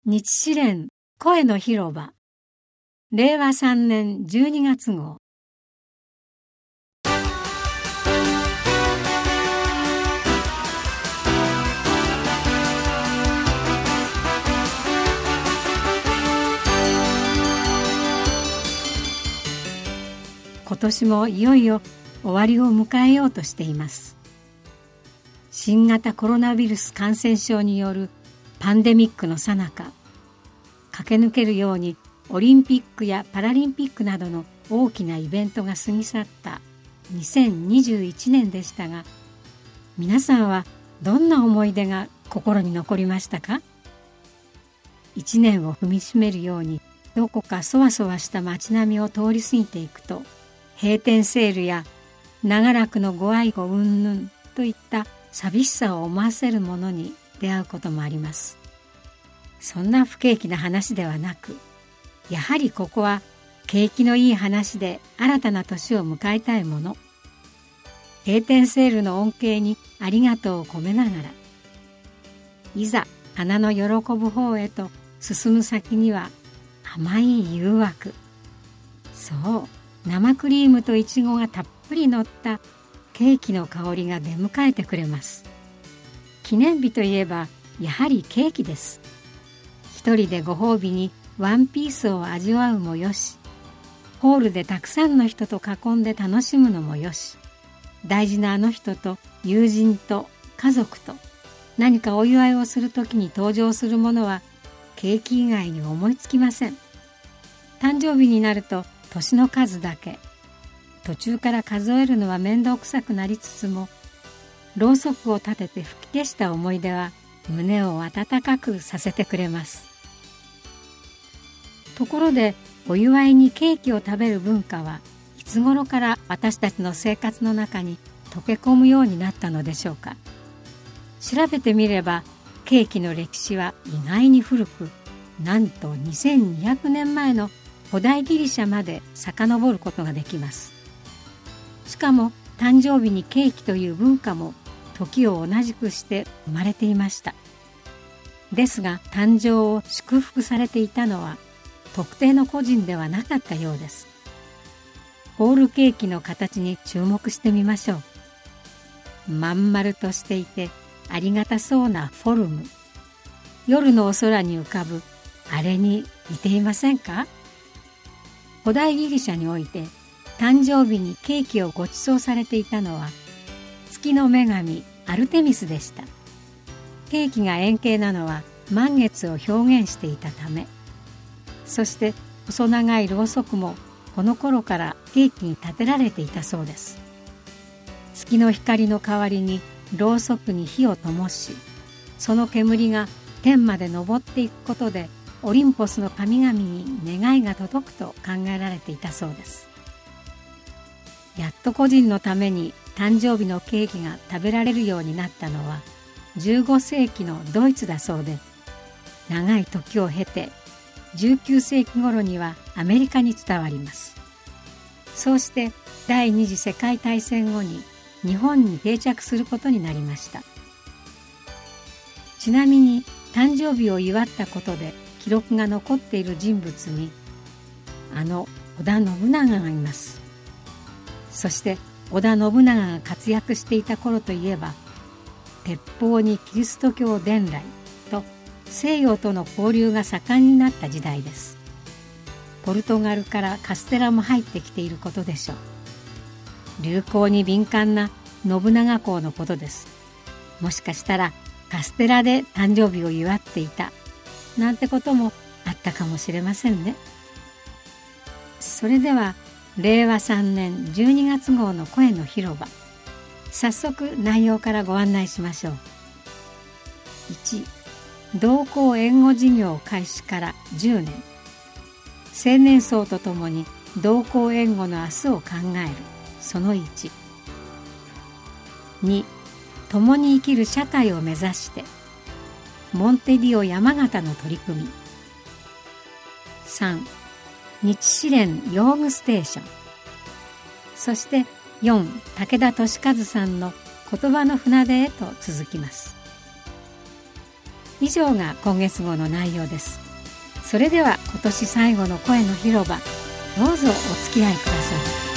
日詩連声の広場令和3年12月号。今年もいよいよ終わりを迎えようとしています。新型コロナウイルス感染症によるパンデミックの最中、駆け抜けるようにオリンピックやパラリンピックなどの大きなイベントが過ぎ去った2021年でしたが、皆さんはどんな思い出が心に残りましたか？一年を踏みしめるようにどこかそわそわした街並みを通り過ぎていくと、閉店セールや長らくのご愛護云々といった寂しさを思わせるものに出会うこともあります。そんな不景気な話ではなく、やはりここは景気のいい話で新たな年を迎えたいもの。閉店セールの恩恵にありがとうを込めながら、いざ花の喜ぶ方へと進む先には甘い誘惑。そう、生クリームとイチゴがたっぷり乗ったケーキの香りが出迎えてくれます。記念日といえばやはりケーキです。一人でご褒美にワンピースを味わうもよし、ホールでたくさんの人と囲んで楽しむのもよし、大事なあの人と友人と家族と何かお祝いをするときに登場するものはケーキ以外に思いつきません。誕生日になると年の数だけ、途中から数えるのは面倒くさくなりつつも、ろうそくを立てて吹き消した思い出は胸を温かくさせてくれます。ところで、お祝いにケーキを食べる文化はいつ頃から私たちの生活の中に溶け込むようになったのでしょうか。調べてみればケーキの歴史は意外に古く、なんと2200年前の古代ギリシャまで遡ることができます。しかも誕生日にケーキという文化も時を同じくして生まれていました。ですが誕生を祝福されていたのは特定の個人ではなかったようです。ホールケーキの形に注目してみましょう。まん丸としていてありがたそうなフォルム。夜のお空に浮かぶあれに似ていませんか？古代ギリシャにおいて誕生日にケーキをご馳走されていたのは月の女神アルテミスでした。ケーキが円形なのは満月を表現していたため、そして細長いろうそくもこの頃からケーキに立てられていたそうです。月の光の代わりにろうそくに火を灯し、その煙が天まで昇っていくことでオリンポスの神々に願いが届くと考えられていたそうです。やっと個人のために誕生日のケーキが食べられるようになったのは15世紀のドイツだそうで、長い時を経て19世紀頃にはアメリカに伝わります。そうして第二次世界大戦後に日本に定着することになりました。ちなみに誕生日を祝ったことで記録が残っている人物にあの織田信長がいます。そして織田信長が活躍していた頃といえば、鉄砲にキリスト教伝来と西洋との交流が盛んになった時代です。ポルトガルからカステラも入ってきていることでしょう。流行に敏感な信長公のことです。もしかしたらカステラで誕生日を祝っていたなんてこともあったかもしれませんね。それでは令和3年12月号の声の広場、早速内容からご案内しましょう。1、同行援護事業開始から10年、青年層とともに同行援護の明日を考える、その1。2、共に生きる社会を目指してモンテディオ山形の取り組み。3、日詩連用具ステーション。そして4、武田俊和さんの言葉の船出へと続きます。 以上が今月号の内容です。それでは今年最後の声の広場、どうぞお付き合いください。